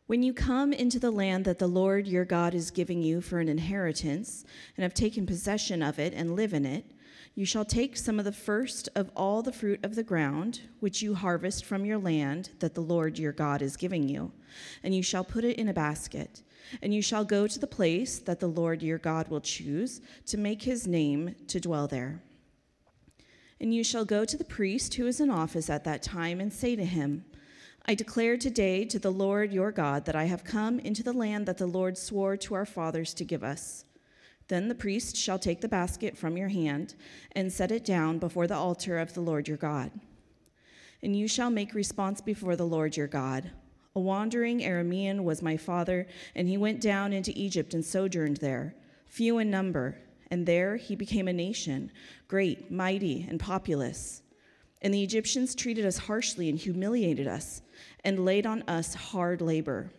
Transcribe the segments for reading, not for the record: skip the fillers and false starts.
When you come into the land that the Lord your God is giving you for an inheritance, and have taken possession of it and live in it, you shall take some of the first of all the fruit of the ground, which you harvest from your land that the Lord your God is giving you, and you shall put it in a basket. And you shall go to the place that the Lord your God will choose to make his name to dwell there. And you shall go to the priest who is in office at that time and say to him, I declare today to the Lord your God that I have come into the land that the Lord swore to our fathers to give us. Then the priest shall take the basket from your hand and set it down before the altar of the Lord your God. And you shall make response before the Lord your God. A wandering Aramean was my father, and he went down into Egypt and sojourned there, few in number, and there he became a nation, great, mighty, and populous. And the Egyptians treated us harshly and humiliated us, and laid on us hard labor.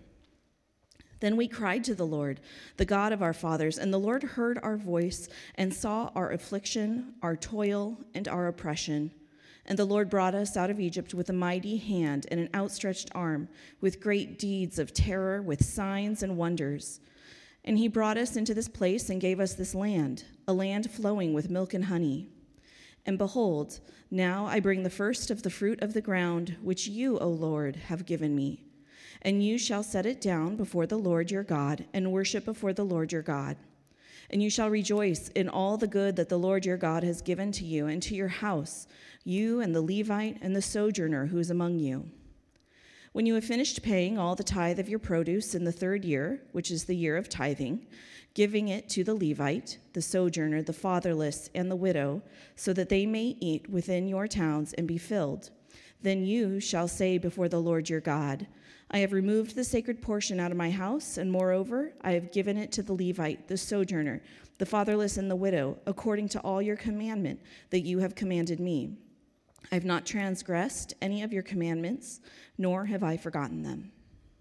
Then we cried to the Lord, the God of our fathers, and the Lord heard our voice and saw our affliction, our toil, and our oppression. And the Lord brought us out of Egypt with a mighty hand and an outstretched arm, with great deeds of terror, with signs and wonders. And he brought us into this place and gave us this land, a land flowing with milk and honey. And behold, now I bring the first of the fruit of the ground, which you, O Lord, have given me. And you shall set it down before the Lord your God, and worship before the Lord your God. And you shall rejoice in all the good that the Lord your God has given to you and to your house, you and the Levite and the sojourner who is among you. When you have finished paying all the tithe of your produce in the 3rd year, which is the year of tithing, giving it to the Levite, the sojourner, the fatherless, and the widow, so that they may eat within your towns and be filled, then you shall say before the Lord your God, I have removed the sacred portion out of my house, and moreover, I have given it to the Levite, the sojourner, the fatherless, and the widow, according to all your commandment that you have commanded me. I have not transgressed any of your commandments, nor have I forgotten them.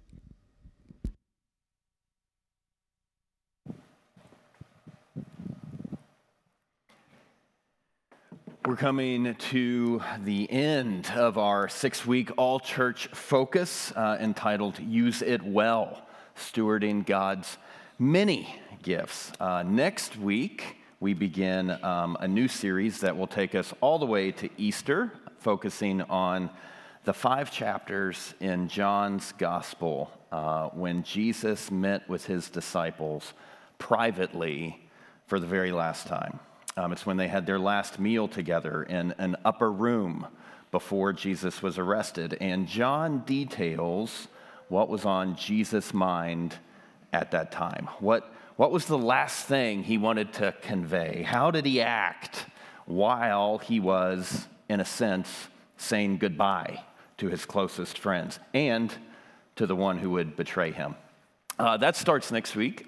We're coming to the end of our 6-week all-church focus entitled Use It Well, Stewarding God's Many Gifts. Next week, we begin a new series that will take us all the way to Easter, focusing on the 5 chapters in John's Gospel when Jesus met with his disciples privately for the very last time. It's when they had their last meal together in an upper room before Jesus was arrested. And John details what was on Jesus' mind at that time. What was the last thing he wanted to convey? How did he act while he was, in a sense, saying goodbye to his closest friends and to the one who would betray him? That starts next week.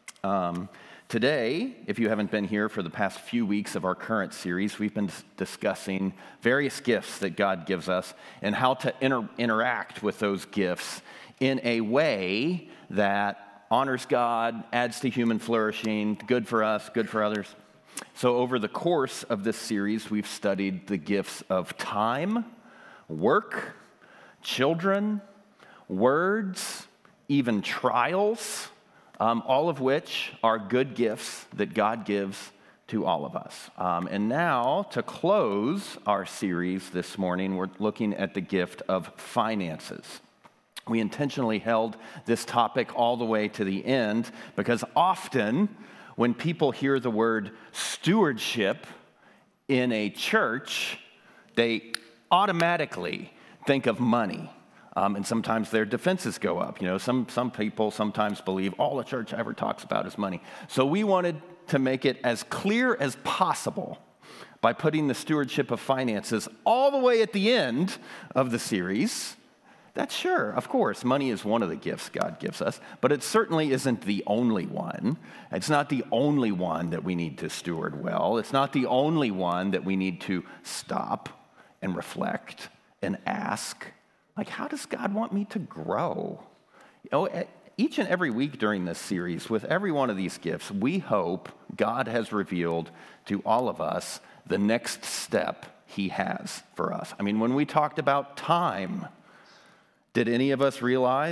Today, if you haven't been here for the past few weeks of our current series, we've been discussing various gifts that God gives us and how to interact with those gifts in a way that honors God, adds to human flourishing, good for us, good for others. So over the course of this series, we've studied the gifts of time, work, children, words, even trials, all of which are good gifts that God gives to all of us. And now, to close our series this morning, we're looking at the gift of finances. We intentionally held this topic all the way to the end because often when people hear the word stewardship in a church, they automatically think of money. And sometimes their defenses go up. You know, some people sometimes believe all the church ever talks about is money. So we wanted to make it as clear as possible by putting the stewardship of finances all the way at the end of the series. That's sure, of course, money is one of the gifts God gives us, but it certainly isn't the only one. It's not the only one that we need to steward well. It's not the only one that we need to stop and reflect and ask. Like, how does God want me to grow? You know, each and every week during this series, with every one of these gifts, we hope God has revealed to all of us the next step he has for us. I mean, when we talked about time, did any of us realize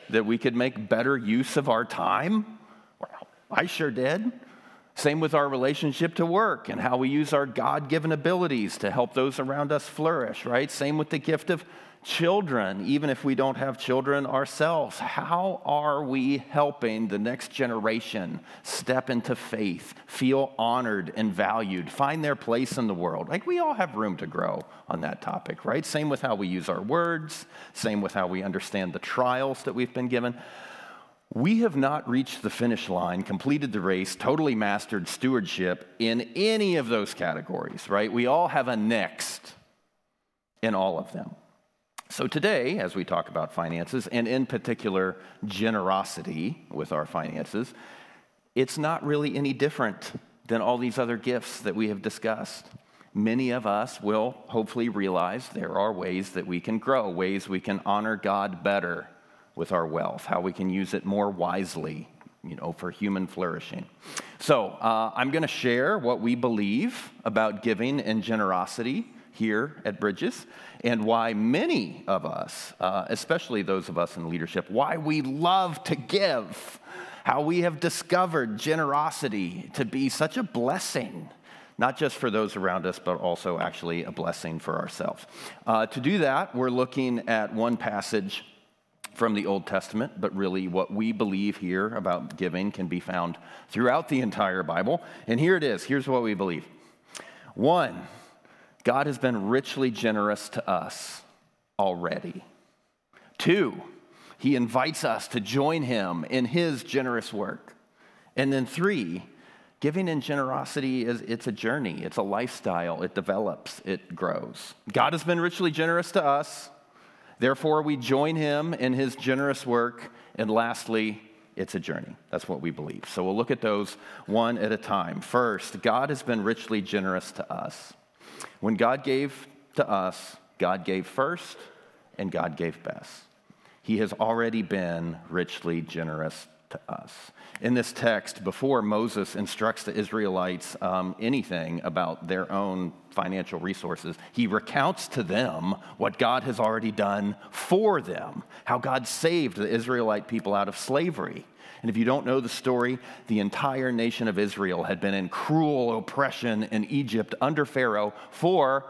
that we could make better use of our time? Well, I sure did. Same with our relationship to work and how we use our God-given abilities to help those around us flourish, right? Same with the gift of children, even if we don't have children ourselves. How are we helping the next generation step into faith, feel honored and valued, find their place in the world? Like, we all have room to grow on that topic, right? Same with how we use our words, same with how we understand the trials that we've been given. We have not reached the finish line, completed the race, totally mastered stewardship in any of those categories, right? We all have a next in all of them. So today, as we talk about finances, and in particular generosity with our finances, it's not really any different than all these other gifts that we have discussed. Many of us will hopefully realize there are ways that we can grow, ways we can honor God better with our wealth, how we can use it more wisely, for human flourishing. So I'm going to share what we believe about giving and generosity here at Bridges, and why many of us, especially those of us in leadership, why we love to give, how we have discovered generosity to be such a blessing, not just for those around us, but also actually a blessing for ourselves. To do that, we're looking at one passage from the Old Testament, but really what we believe here about giving can be found throughout the entire Bible. And here it is. Here's what we believe. 1, God has been richly generous to us already. 2, he invites us to join him in his generous work. And then 3, giving and generosity it's a journey, it's a lifestyle, it develops, it grows. God has been richly generous to us. Therefore, we join him in his generous work. And lastly, it's a journey. That's what we believe. So we'll look at those one at a time. First, God has been richly generous to us. When God gave to us, God gave first and God gave best. He has already been richly generous to us. In this text, before Moses instructs the Israelites anything about their own financial resources, he recounts to them what God has already done for them, how God saved the Israelite people out of slavery. And if you don't know the story, the entire nation of Israel had been in cruel oppression in Egypt under Pharaoh for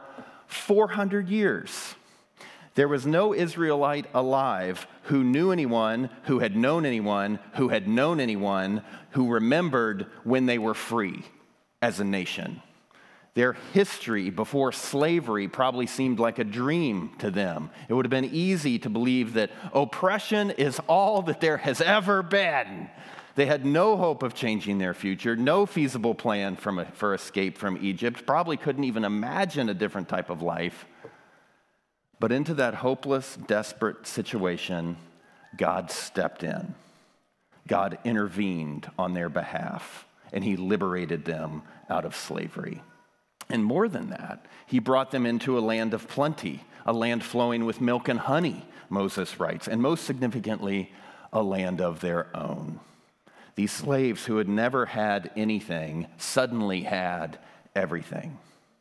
400 years. There was no Israelite alive who knew anyone, who had known anyone, who had known anyone, who remembered when they were free as a nation. Their history before slavery probably seemed like a dream to them. It would have been easy to believe that oppression is all that there has ever been. They had no hope of changing their future, no feasible plan for escape from Egypt, probably couldn't even imagine a different type of life. But into that hopeless, desperate situation, God stepped in. God intervened on their behalf, and he liberated them out of slavery. And more than that, he brought them into a land of plenty, a land flowing with milk and honey, Moses writes, and most significantly, a land of their own. These slaves who had never had anything suddenly had everything.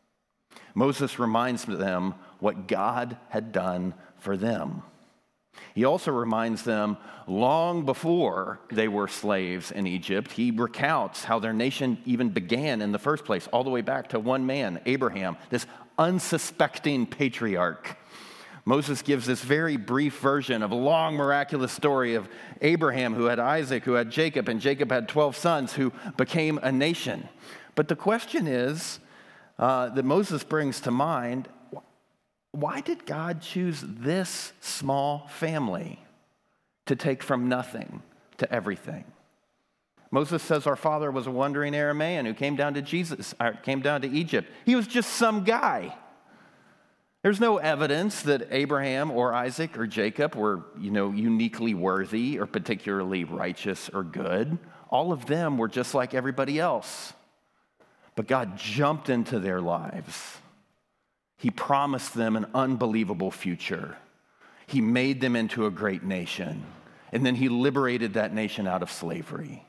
Moses reminds them what God had done for them. He also reminds them long before they were slaves in Egypt, he recounts how their nation even began in the first place, all the way back to one man, Abraham, this unsuspecting patriarch. Moses gives this very brief version of a long miraculous story of Abraham who had Isaac, who had Jacob, and Jacob had 12 sons who became a nation. But the question is that Moses brings to mind, why did God choose this small family to take from nothing to everything? Moses says our father was a wandering Aramaean who came down to Egypt. He was just some guy. There's no evidence that Abraham or Isaac or Jacob were, uniquely worthy or particularly righteous or good. All of them were just like everybody else. But God jumped into their lives. He promised them an unbelievable future. He made them into a great nation. And then he liberated that nation out of slavery.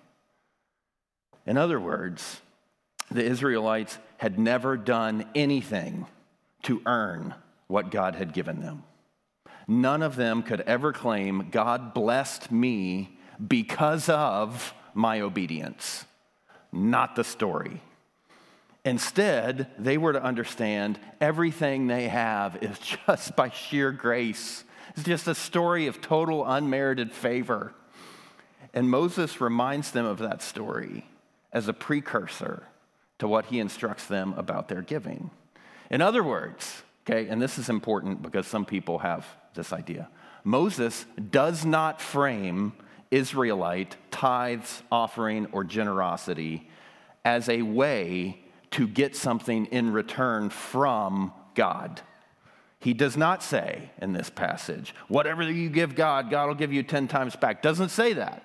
In other words, the Israelites had never done anything to earn what God had given them. none of them could ever claim God blessed me because of my obedience. Not the story. Instead, they were to understand everything they have is just by sheer grace. It's just a story of total unmerited favor. And Moses reminds them of that story as a precursor to what he instructs them about their giving. In other words, okay, and this is important because some people have this idea, Moses does not frame Israelite tithes, offering, or generosity as a way to get something in return from God. He does not say in this passage, whatever you give God, God will give you 10 times back. Doesn't say that.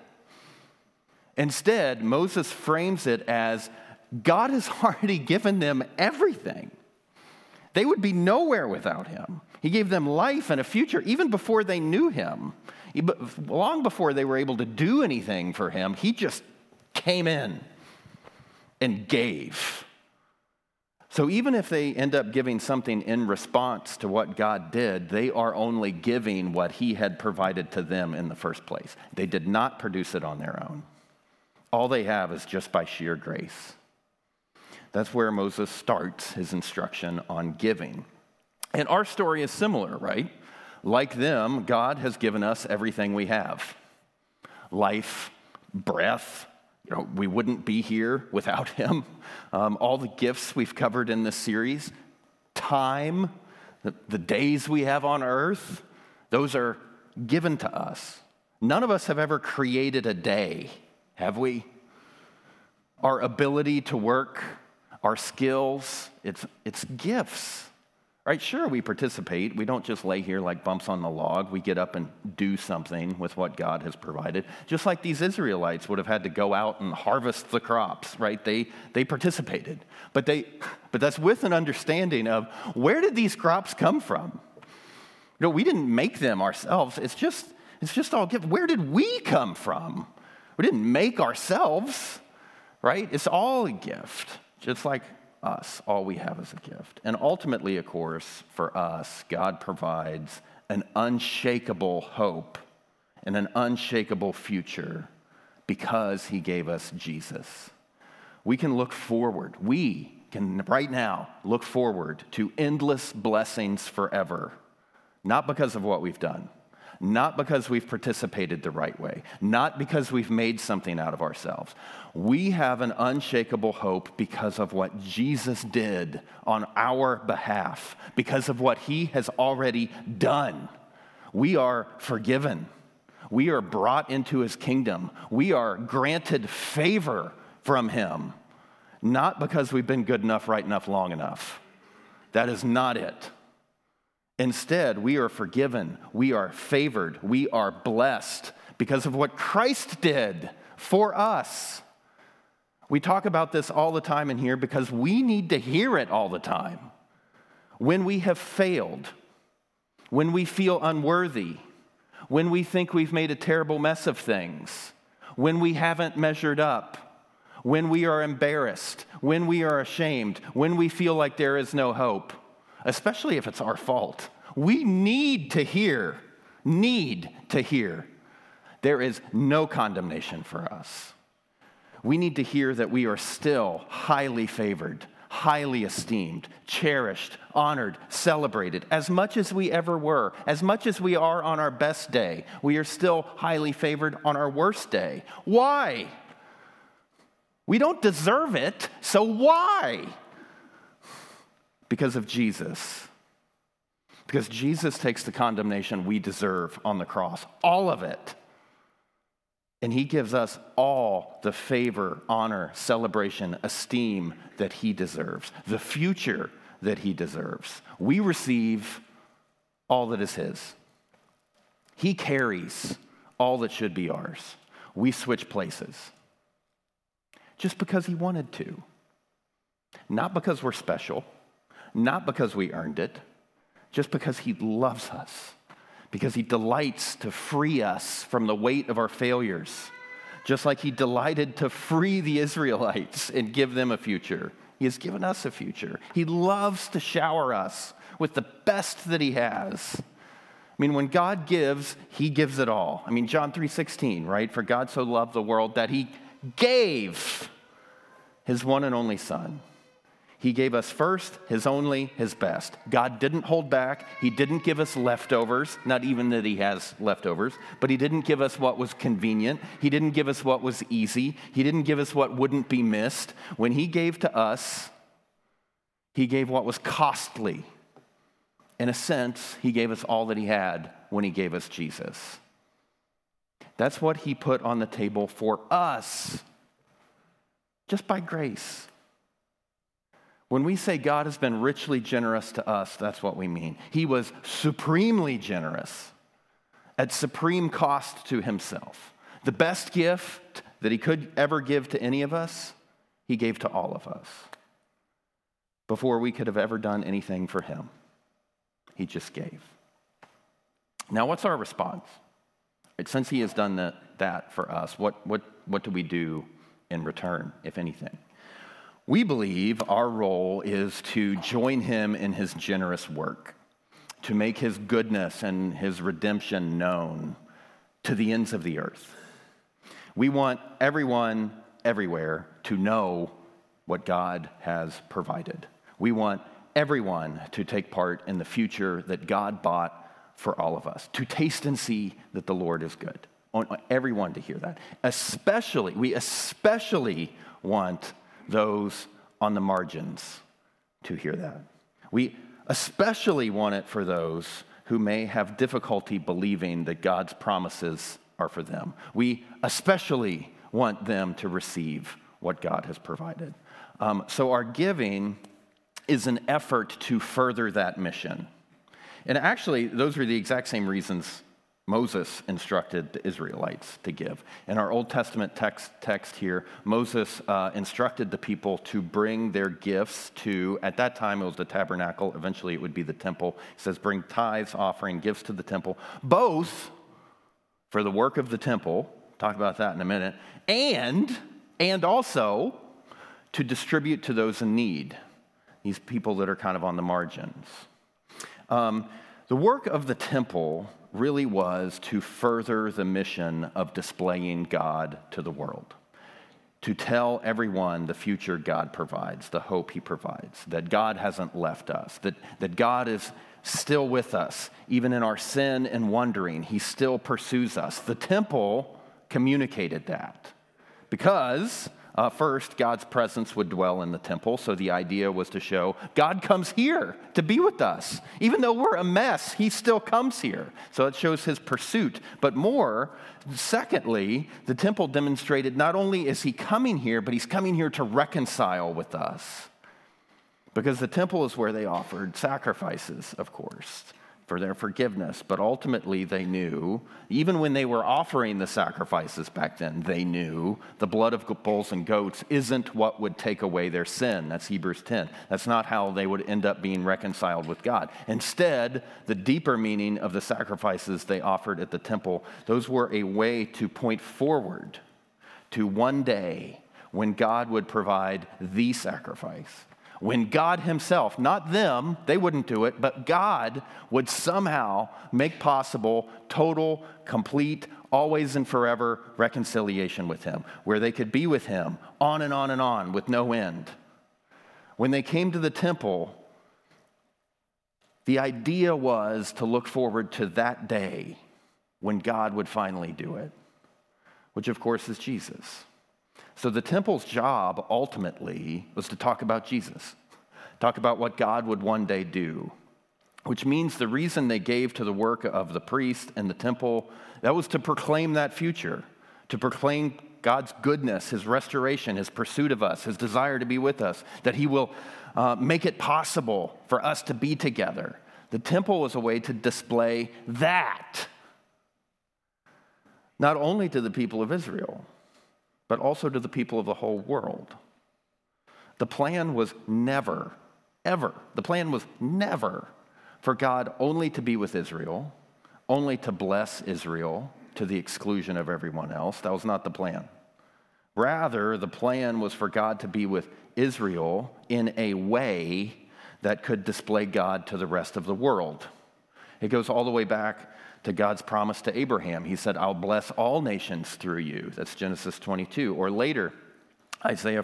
Instead, Moses frames it as God has already given them everything. They would be nowhere without him. He gave them life and a future even before they knew him. Long before they were able to do anything for him, he just came in and gave. So even if they end up giving something in response to what God did, they are only giving what he had provided to them in the first place. They did not produce it on their own. All they have is just by sheer grace. That's where Moses starts his instruction on giving. And our story is similar, right? Like them, God has given us everything we have. Life, breath. We wouldn't be here without him. All the gifts we've covered in this series. Time, the days we have on earth, those are given to us. None of us have ever created a day, have we? Our ability to work, our skills, it's gifts. Right? Sure, we participate. We don't just lay here like bumps on the log. We get up and do something with what God has provided. Just like these Israelites would have had to go out and harvest the crops, right? They participated. But that's with an understanding of where did these crops come from? We didn't make them ourselves. It's just all gift. Where did we come from? We didn't make ourselves, right? It's all a gift, just like us. All we have is a gift. And ultimately, of course, for us, God provides an unshakable hope and an unshakable future because he gave us Jesus. We can look forward. We can right now look forward to endless blessings forever, not because of what we've done, not because we've participated the right way, not because we've made something out of ourselves. We have an unshakable hope because of what Jesus did on our behalf, because of what he has already done. We are forgiven. We are brought into his kingdom. We are granted favor from him, not because we've been good enough, right enough, long enough. That is not it. Instead, we are forgiven, we are favored, we are blessed because of what Christ did for us. We talk about this all the time in here because we need to hear it all the time. When we have failed, when we feel unworthy, when we think we've made a terrible mess of things, when we haven't measured up, when we are embarrassed, when we are ashamed, when we feel like there is no hope, especially if it's our fault. We need to hear, there is no condemnation for us. We need to hear that we are still highly favored, highly esteemed, cherished, honored, celebrated, as much as we ever were, as much as we are on our best day. We are still highly favored on our worst day. Why? We don't deserve it, so why? Because of Jesus. Because Jesus takes the condemnation we deserve on the cross, all of it. And he gives us all the favor, honor, celebration, esteem that he deserves, the future that he deserves. We receive all that is his. He carries all that should be ours. We switch places just because he wanted to. Not because we're special, not because we earned it, just because he loves us. Because he delights to free us from the weight of our failures, just like he delighted to free the Israelites and give them a future. He has given us a future. He loves to shower us with the best that he has. I mean, when God gives, he gives it all. I mean, John 3:16, right? For God so loved the world that he gave his one and only Son. He gave us first, his only, his best. God didn't hold back. He didn't give us leftovers, not even that he has leftovers, but he didn't give us what was convenient. He didn't give us what was easy. He didn't give us what wouldn't be missed. When he gave to us, he gave what was costly. In a sense, he gave us all that he had when he gave us Jesus. That's what he put on the table for us, just by grace. When we say God has been richly generous to us, that's what we mean. He was supremely generous at supreme cost to himself. The best gift that he could ever give to any of us, he gave to all of us before we could have ever done anything for him. He just gave. Now, what's our response? Since he has done that for us, what do we do in return, if anything? We believe our role is to join him in his generous work, to make his goodness and his redemption known to the ends of the earth. We want everyone, everywhere, to know what God has provided. We want everyone to take part in the future that God bought for all of us, to taste and see that the Lord is good. I want everyone to hear that. We especially want those on the margins to hear that. We especially want it for those who may have difficulty believing that God's promises are for them. We especially want them to receive what God has provided. So our giving is an effort to further that mission. And actually, those are the exact same reasons Moses instructed the Israelites to give. In our Old Testament text here, Moses instructed the people to bring their gifts to, at that time it was the tabernacle, eventually it would be the temple. He says, bring tithes, offering, gifts to the temple, both for the work of the temple, talk about that in a minute, and also to distribute to those in need, these people that are kind of on the margins. The work of the temple really was to further the mission of displaying God to the world, to tell everyone the future God provides, the hope he provides, that God hasn't left us, that God is still with us, even in our sin and wandering, he still pursues us. The temple communicated that because first, God's presence would dwell in the temple, so the idea was to show God comes here to be with us. Even though we're a mess, he still comes here. So it shows his pursuit. But more, secondly, the temple demonstrated not only is he coming here, but he's coming here to reconcile with us. Because the temple is where they offered sacrifices, of course, for their forgiveness. But ultimately they knew, even when they were offering the sacrifices back then, they knew the blood of bulls and goats isn't what would take away their sin. That's Hebrews 10. That's not how they would end up being reconciled with God. Instead, the deeper meaning of the sacrifices they offered at the temple, those were a way to point forward to one day when God would provide the sacrifice. When God himself, not them, they wouldn't do it, but God would somehow make possible total, complete, always and forever reconciliation with him, where they could be with him on and on and on with no end. When they came to the temple, the idea was to look forward to that day when God would finally do it, which of course is Jesus. So the temple's job ultimately was to talk about Jesus, talk about what God would one day do, which means the reason they gave to the work of the priest and the temple, that was to proclaim that future, to proclaim God's goodness, his restoration, his pursuit of us, his desire to be with us, that he will make it possible for us to be together. The temple was a way to display that, not only to the people of Israel, but also to the people of the whole world. The plan was never for God only to be with Israel, only to bless Israel to the exclusion of everyone else. That was not the plan. Rather, the plan was for God to be with Israel in a way that could display God to the rest of the world. It goes all the way back to God's promise to Abraham. He said, I'll bless all nations through you. That's Genesis 22. Or later, Isaiah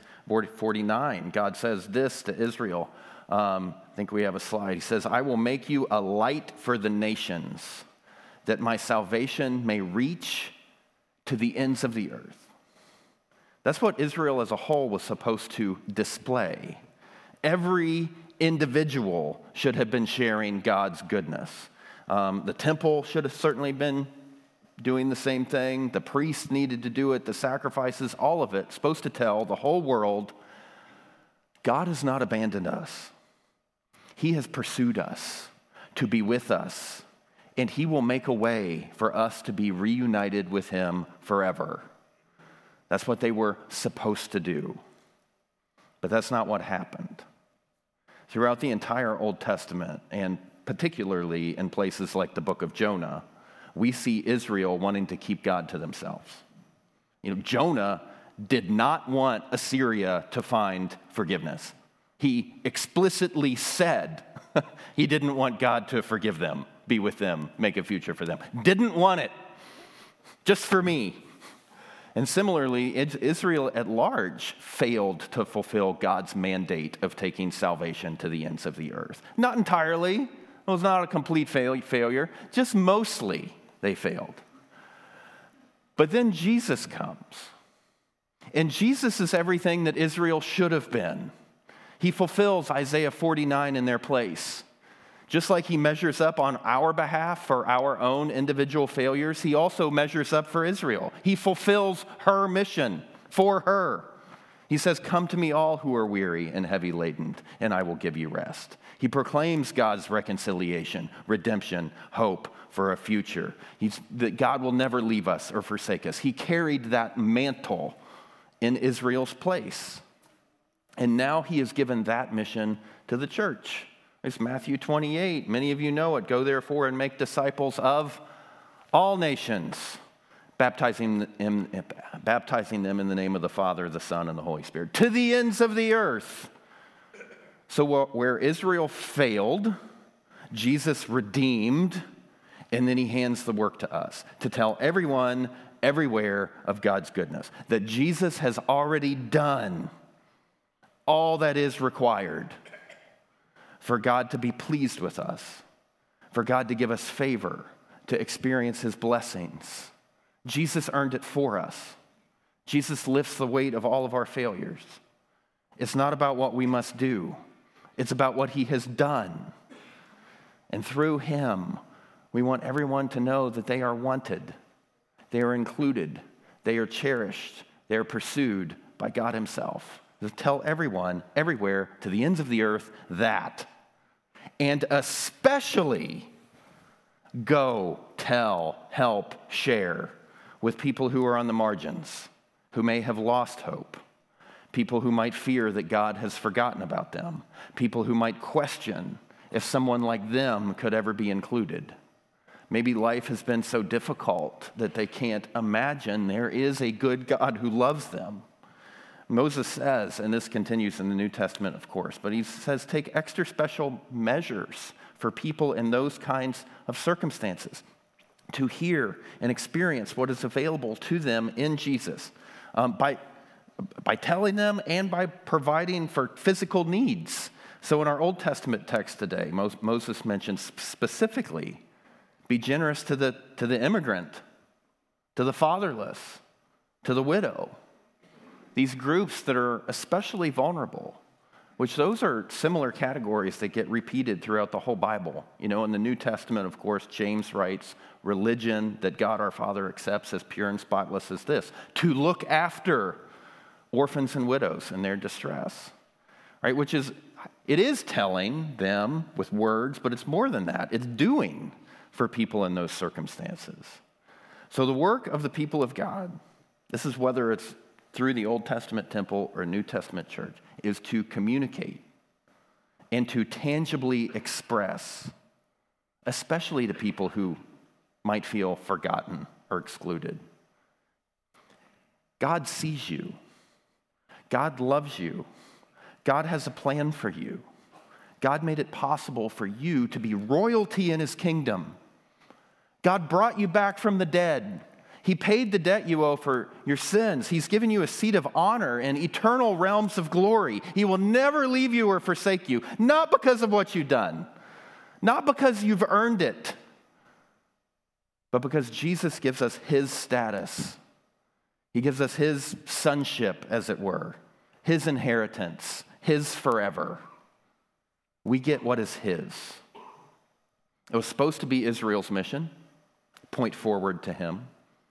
49, God says this to Israel. I think we have a slide. He says, I will make you a light for the nations, that my salvation may reach to the ends of the earth. That's what Israel as a whole was supposed to display. Every individual should have been sharing God's goodness. The temple should have certainly been doing the same thing. The priests needed to do it. The sacrifices, all of it, supposed to tell the whole world, God has not abandoned us. He has pursued us to be with us, and he will make a way for us to be reunited with him forever. That's what they were supposed to do. But that's not what happened. Throughout the entire Old Testament, and particularly in places like the book of Jonah, we see Israel wanting to keep God to themselves. Jonah did not want Assyria to find forgiveness. He explicitly said he didn't want God to forgive them, be with them, make a future for them. Didn't want it, just for me. And similarly, Israel at large failed to fulfill God's mandate of taking salvation to the ends of the earth. Not entirely. It was not a complete failure. Just mostly they failed. But then Jesus comes. And Jesus is everything that Israel should have been. He fulfills Isaiah 49 in their place. Just like he measures up on our behalf for our own individual failures, he also measures up for Israel. He fulfills her mission for her. He says, come to me all who are weary and heavy laden, and I will give you rest. He proclaims God's reconciliation, redemption, hope for a future. That God will never leave us or forsake us. He carried that mantle in Israel's place. And now he has given that mission to the church. It's Matthew 28. Many of you know it. Go therefore and make disciples of all nations, baptizing them in the name of the Father, the Son, and the Holy Spirit, to the ends of the earth. So where Israel failed, Jesus redeemed, and then he hands the work to us to tell everyone, everywhere of God's goodness, that Jesus has already done all that is required for God to be pleased with us, for God to give us favor, to experience his blessings. Jesus earned it for us. Jesus lifts the weight of all of our failures. It's not about what we must do. It's about what he has done. And through him, we want everyone to know that they are wanted, they are included, they are cherished, they are pursued by God himself. To tell everyone, everywhere, to the ends of the earth, that. And especially go, tell, help, share with people who are on the margins, who may have lost hope, people who might fear that God has forgotten about them, people who might question if someone like them could ever be included. Maybe life has been so difficult that they can't imagine there is a good God who loves them. Moses says, and this continues in the New Testament, of course, but he says, take extra special measures for people in those kinds of circumstances to hear and experience what is available to them in Jesus by telling them and by providing for physical needs. So in our Old Testament text today, Moses mentions specifically, be generous to the immigrant, to the fatherless, to the widow. These groups that are especially vulnerable, which those are similar categories that get repeated throughout the whole Bible. In the New Testament, of course, James writes, religion that God our Father accepts as pure and spotless is this, to look after orphans and widows in their distress, right? It is telling them with words, but it's more than that. It's doing for people in those circumstances. So the work of the people of God, this is whether it's through the Old Testament temple or New Testament church, is to communicate and to tangibly express, especially to people who might feel forgotten or excluded. God sees you. God loves you. God has a plan for you. God made it possible for you to be royalty in his kingdom. God brought you back from the dead. He paid the debt you owe for your sins. He's given you a seat of honor in eternal realms of glory. He will never leave you or forsake you, not because of what you've done, not because you've earned it, but because Jesus gives us his status. He gives us his sonship, as it were, his inheritance, his forever. We get what is his. It was supposed to be Israel's mission, point forward to him.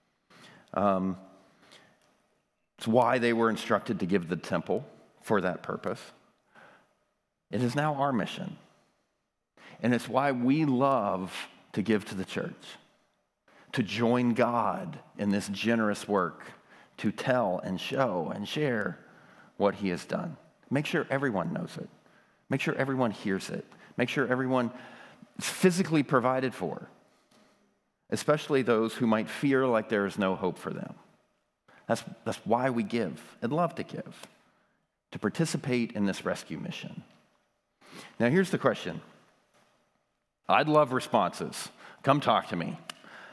It's why they were instructed to give the temple for that purpose. It is now our mission. And it's why we love to give to the church, to join God in this generous work, to tell and show and share what he has done. Make sure everyone knows it. Make sure everyone hears it. Make sure everyone is physically provided for, especially those who might fear like there is no hope for them. That's why we give and love to give, to participate in this rescue mission. Now, here's the question. I'd love responses. Come talk to me.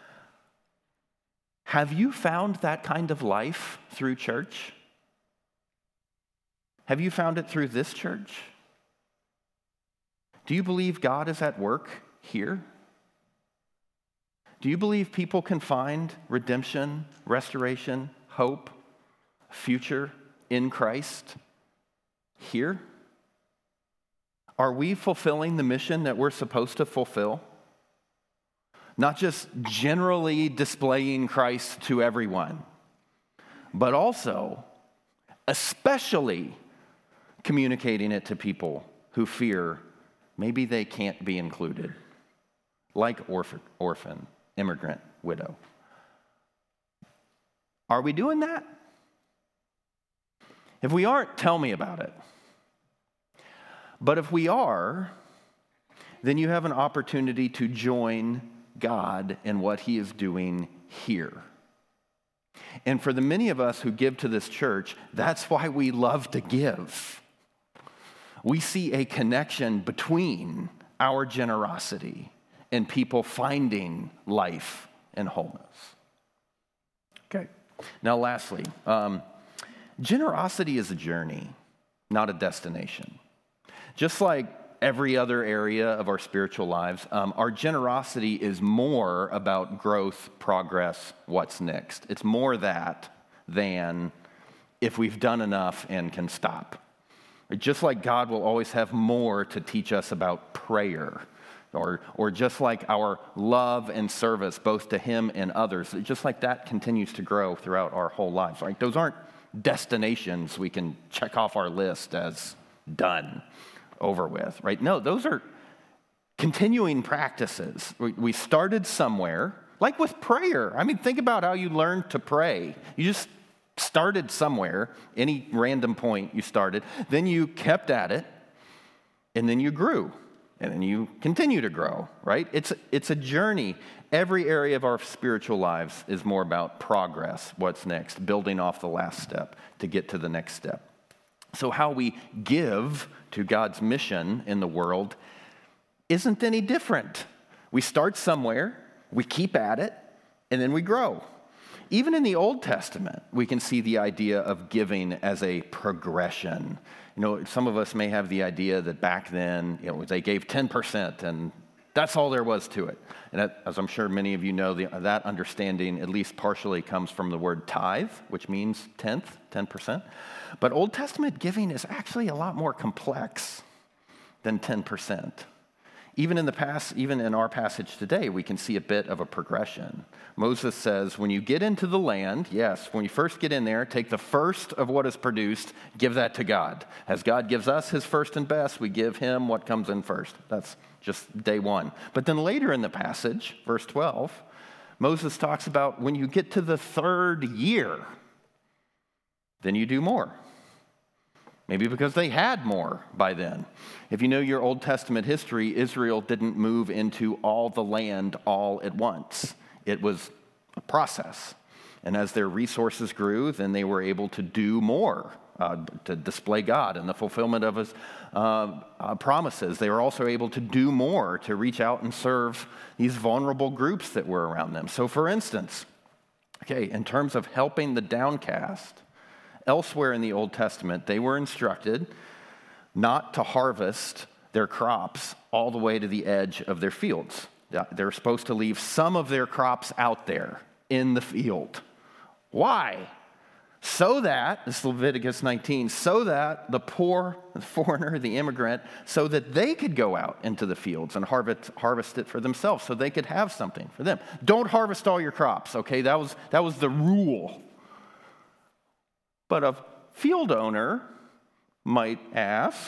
Have you found that kind of life through church? Have you found it through this church? Do you believe God is at work here? Do you believe people can find redemption, restoration, hope, future in Christ here? Are we fulfilling the mission that we're supposed to fulfill? Not just generally displaying Christ to everyone, but also, especially communicating it to people who fear maybe they can't be included, like orphan, immigrant, widow. Are we doing that? If we aren't, tell me about it. But if we are, then you have an opportunity to join God in what he is doing here. And for the many of us who give to this church, that's why we love to give. We see a connection between our generosity and people finding life and wholeness. Okay. Now, lastly, generosity is a journey, not a destination. Just like every other area of our spiritual lives, our generosity is more about growth, progress, what's next. It's more that than if we've done enough and can stop. Just like God will always have more to teach us about prayer, or just like our love and service both to him and others, just like that continues to grow throughout our whole lives. Right? Those aren't destinations we can check off our list as done, over with, right? No, those are continuing practices. We started somewhere, like with prayer. I mean, think about how you learned to pray. You just started somewhere, any random point you started, then you kept at it, and then you grew, and then you continue to grow, right? It's a journey. Every area of our spiritual lives is more about progress, what's next, building off the last step to get to the next step. So how we give to God's mission in the world isn't any different. We start somewhere, we keep at it, and then we grow. Even in the Old Testament, we can see the idea of giving as a progression. You know, some of us may have the idea that back then, they gave 10%, and that's all there was to it. And that, as I'm sure many of you know, that understanding at least partially comes from the word tithe, which means 10%. But Old Testament giving is actually a lot more complex than 10%. Even in our passage today, we can see a bit of a progression. Moses says, when you get into the land, yes, when you first get in there, take the first of what is produced, give that to God. As God gives us his first and best, we give him what comes in first. That's just day one. But then later in the passage, verse 12, Moses talks about when you get to the third year, then you do more. Maybe because they had more by then. If you know your Old Testament history, Israel didn't move into all the land all at once. It was a process. And as their resources grew, then they were able to do more to display God and the fulfillment of his promises. They were also able to do more to reach out and serve these vulnerable groups that were around them. So for instance, in terms of helping the downcast, elsewhere in the Old Testament, they were instructed not to harvest their crops all the way to the edge of their fields. They're supposed to leave some of their crops out there in the field. Why? So that, this is Leviticus 19, so that the poor, the foreigner, the immigrant, so that they could go out into the fields and harvest it for themselves, so they could have something for them. Don't harvest all your crops, okay? That was the rule. But a field owner might ask,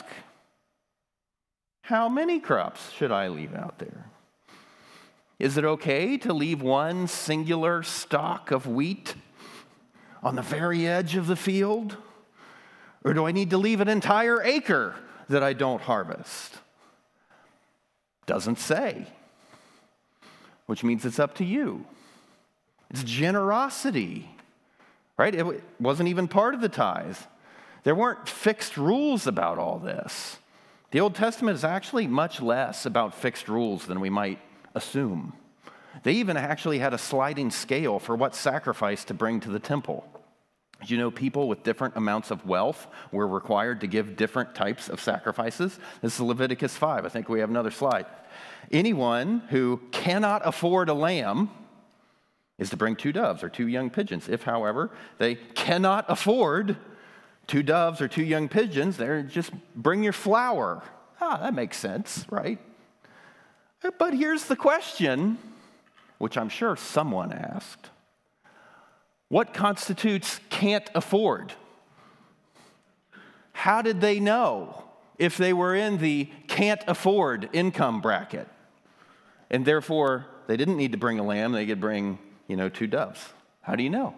how many crops should I leave out there? Is it okay to leave one singular stalk of wheat on the very edge of the field? Or do I need to leave an entire acre that I don't harvest? Doesn't say, which means it's up to you. It's generosity, right? It wasn't even part of the tithe. There weren't fixed rules about all this. The Old Testament is actually much less about fixed rules than we might assume. They even actually had a sliding scale for what sacrifice to bring to the temple. Did you know people with different amounts of wealth were required to give different types of sacrifices? This is Leviticus 5. I think we have another slide. Anyone who cannot afford a lamb is to bring 2 doves or 2 young pigeons. If, however, they cannot afford 2 doves or 2 young pigeons, they're just bring your flour. That makes sense, right? But here's the question, which I'm sure someone asked. What constitutes can't afford? How did they know if they were in the can't afford income bracket? And therefore, they didn't need to bring a lamb, they could bring, 2 doves. How do you know?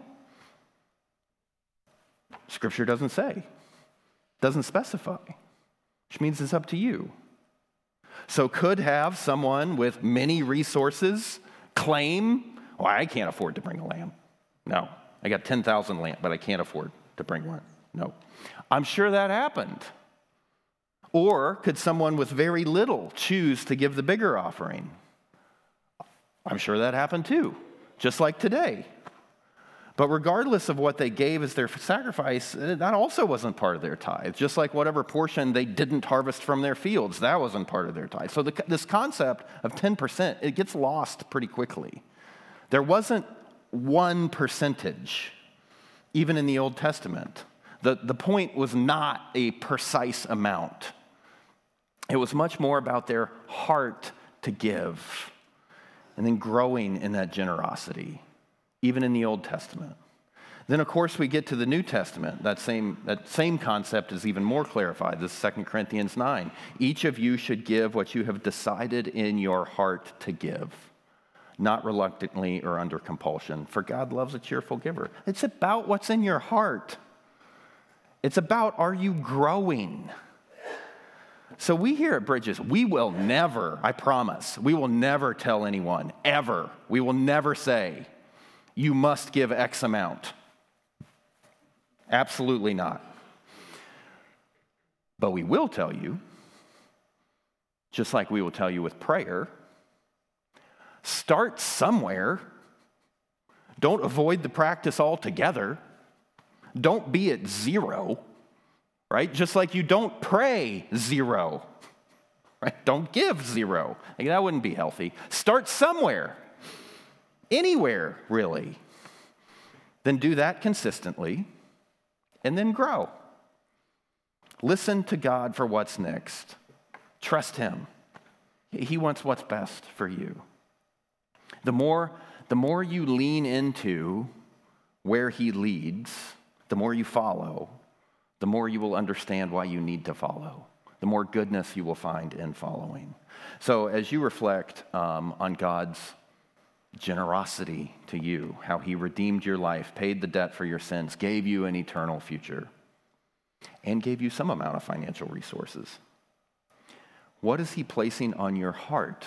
Scripture doesn't say, doesn't specify, which means it's up to you. So could have someone with many resources claim, I can't afford to bring a lamb. No, I got 10,000 lambs, but I can't afford to bring one. No, I'm sure that happened. Or could someone with very little choose to give the bigger offering? I'm sure that happened too, just like today. But regardless of what they gave as their sacrifice, that also wasn't part of their tithe. Just like whatever portion they didn't harvest from their fields, that wasn't part of their tithe. So this concept of 10%, it gets lost pretty quickly. There wasn't one percentage, even in the Old Testament. The point was not a precise amount. It was much more about their heart to give and then growing in that generosity, even in the Old Testament. Then, of course, we get to the New Testament. That same concept is even more clarified. This is 2 Corinthians 9. Each of you should give what you have decided in your heart to give, not reluctantly or under compulsion, for God loves a cheerful giver. It's about what's in your heart. It's about, are you growing? So we here at Bridges, we will never, I promise, we will never tell anyone, ever. We will never say, you must give X amount. Absolutely not. But we will tell you, just like we will tell you with prayer, start somewhere. Don't avoid the practice altogether. Don't be at 0, right? Just like you don't pray 0, right? Don't give 0. That wouldn't be healthy. Start somewhere. Anywhere, really. Then do that consistently, and then grow. Listen to God for what's next. Trust Him. He wants what's best for you. The more you lean into where He leads, the more you follow, the more you will understand why you need to follow, the more goodness you will find in following. So as you reflect on God's generosity to you, how He redeemed your life, paid the debt for your sins, gave you an eternal future, and gave you some amount of financial resources. What is He placing on your heart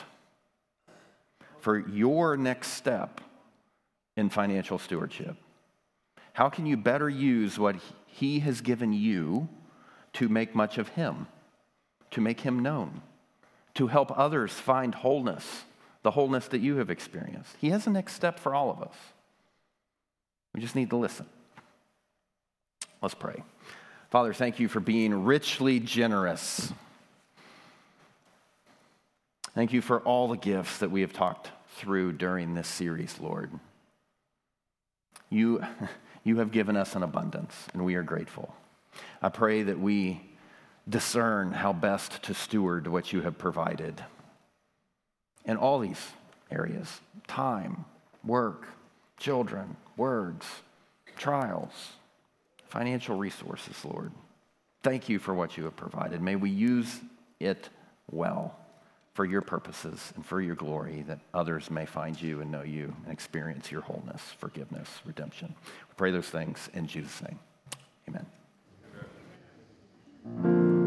for your next step in financial stewardship? How can you better use what he has given you to make much of him, to make him known, to help others find wholeness, the wholeness that you have experienced? He has a next step for all of us. We just need to listen. Let's pray. Father, thank you for being richly generous. Thank you for all the gifts that we have talked through during this series, Lord. You have given us an abundance, and we are grateful. I pray that we discern how best to steward what you have provided in all these areas: time, work, children, words, trials, financial resources, Lord. Thank you for what you have provided. May we use it well for your purposes and for your glory, that others may find you and know you and experience your wholeness, forgiveness, redemption. We pray those things in Jesus' name. Amen.